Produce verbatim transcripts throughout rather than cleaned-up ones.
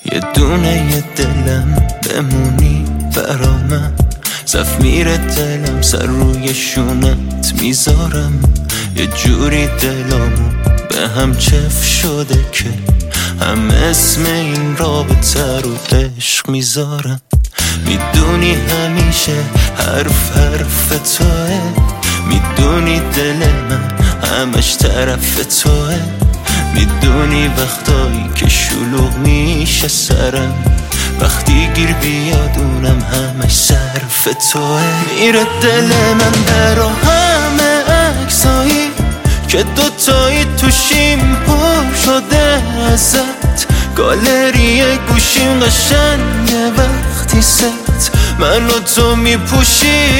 یه دونه یه دلم بمونی برا من، صف میره دلم سر روی شونت میذارم. یه جوری دلامو به هم چف شده که هم اسم این رابطه رو عشق میذارم. میدونی همیشه حرف حرف توه، میدونی دل من همش طرف توه، میدونی وقتایی که شلوغ میشه سرم، وقتی گیر بیادونم همش صرف توه. میره دل من برا همه عکسایی که دوتایی توشیم پر شده ازت، گالری گوشیم قشنگه وقتی ست من و تو میپوشی.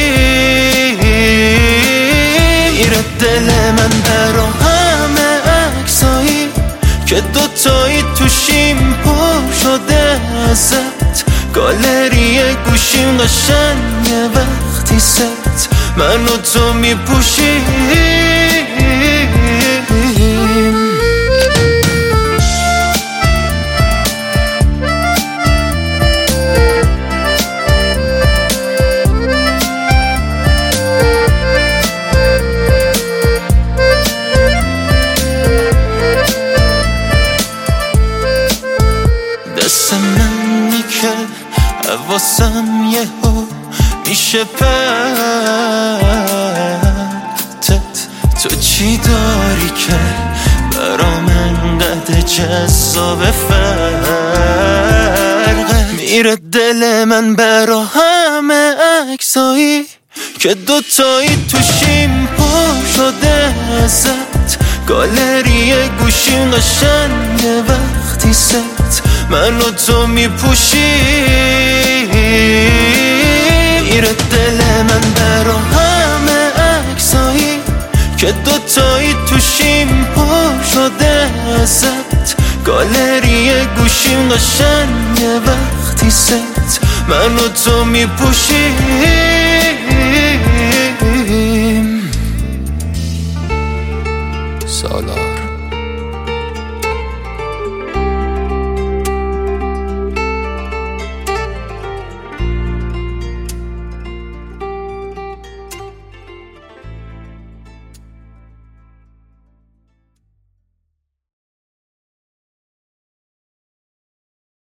میره دل من برا همه عکسایی که دوتایی توشیم پر شده ازت، گالری گوشیم قشنگه وقتی ست من و تو میپوشی. دست منی که حواسم یهو میشه پرتت، تو چی داری که برا من قد جذاب فرقه. میره دل من برا همه عکسایی که دوتایی توشیم پر شده ازت، گالری گوشیم قشنگه وقتی ست من و تو میپوشی. میره دل من برا همه عکسایی که دوتایی توشیم پر شده ازت، گالری گوشیم قشنگه وقتی ست من و تو میپوشی.